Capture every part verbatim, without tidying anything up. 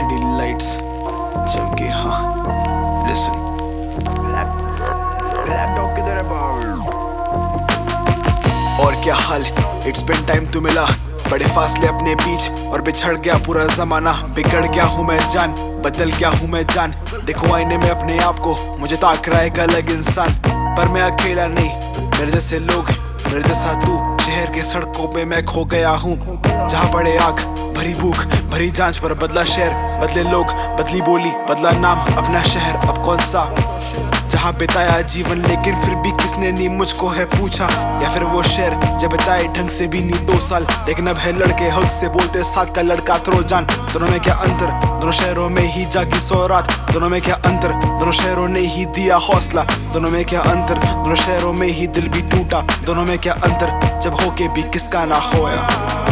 City lights जम के हाँ लिसन ब्लैक डॉग किधर है बाबू? और क्या हाल, इट्स बिन टाइम तू मिला, बड़े फासले अपने बीच और बिछड़ गया पूरा जमाना। बिगड़ गया हूँ मैं जान, बदल गया हूँ मैं जान। देखो आईने में अपने आप को, मुझे ताक रहा है एक अलग इंसान। पर मैं अकेला नहीं, मेरे जैसे लोग, मेरे जैसा तू। शहर के सड़कों पे मैं खो गया हूँ, जहाँ बड़े आग भरी भूख भरी जांच पर बदला शहर, बदले लोग, बदली बोली, बदला नाम, अपना शहर अब कौन सा, जहाँ बिताया जीवन लेकिन फिर भी किसने नहीं मुझको है पूछा। या फिर वो शहर जब बिताए ढंग से भी नहीं दो साल, लेकिन अब है लड़के हक से बोलते साथ का लड़का थ्रो जान। दोनों में क्या अंतर, दोनों शहरों में ही जागी सौ रात। दोनों में क्या अंतर, दोनों शहरों ने ही दिया हौसला। दोनों में क्या अंतर, दोनों शहरों में ही दिल भी टूटा। दोनों में क्या अंतर, जब होके भी किसका ना होया।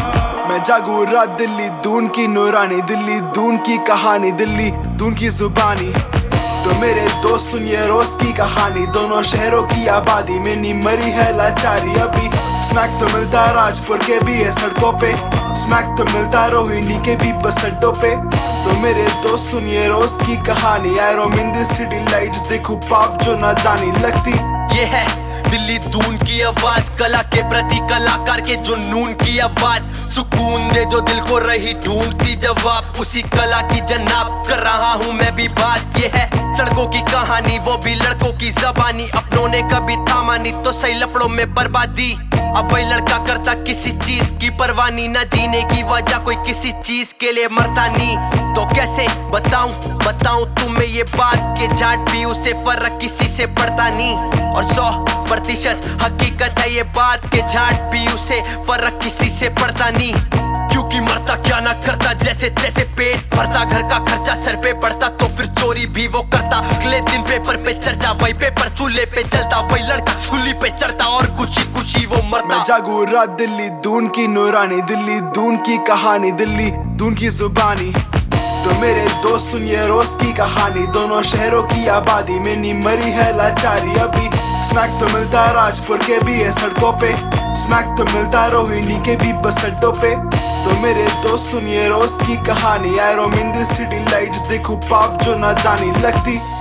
मैं जागू रात दिल्ली, दून की नूरानी दिल्ली, दून की कहानी दिल्ली, दून की जुबानी। तो मेरे दोस्त सुनिए रोज की कहानी, दोनों शहरों की आबादी में नहीं मरी है लाचारी अभी। स्मैक तो मिलता राजपुर के भी है सड़कों पे, स्मैक तो मिलता रोहिणी के भी बस अड्डों पे। तो मेरे दोस्त सुनिए रोज की कहानी, I roam in the city lights, देखो पाप जो नादानी लगती। ये है दिल्ली दून की आवाज, कला के प्रति कलाकार के जुनून की आवाज। सुकून दे जो दिल को रही ढूंढती जवाब, उसी कला की जनाब कर रहा हूँ मैं भी बात। ये है सड़कों की कहानी, वो भी लड़कों की जबानी। अपनों ने कभी थामा नहीं तो सही लफड़ों में बर्बादी। अब वही लड़का करता किसी चीज की परवानी, ना जीने की वजह कोई किसी चीज के लिए मरता नहीं। तो कैसे बताऊं बताऊं तुम्हें ये बात के जाट भी उसे फर्क किसी से पड़ता नहीं। और सौ प्रतिशत हकीकत है ये बात के जाट भी उसे फर्क किसी से पड़ता नहीं। क्योंकि मरता क्या ना करता, जैसे तैसे पेट भरता, घर का खर्चा सर पे पड़ता तो फिर चोरी भी वो करता। अगले दिन पेपर पे चर्चा, वही पेपर चूल्हे पे चलता, वही लड़का चूल्ही पे चढ़ता और कुछ ही कुछ ही वो मरता। मैं जागू रात दिल्ली, दून की नूरानी दिल्ली, दून की कहानी दिल्ली, दून की जुबानी। तो मेरे दोस्त सुनिए रोज की कहानी, दोनों शहरों की आबादी में नहीं मरी है लाचारी अभी। स्मैक तो मिलता राजपुर के भी है सड़कों पे, स्मैक तो मिलता रोहिणी के भी बस अड्डों पे। तो मेरे दोस्त सुनिए रोज की कहानी, I roam in the city lights, देखो पाप जो नादानी लगती।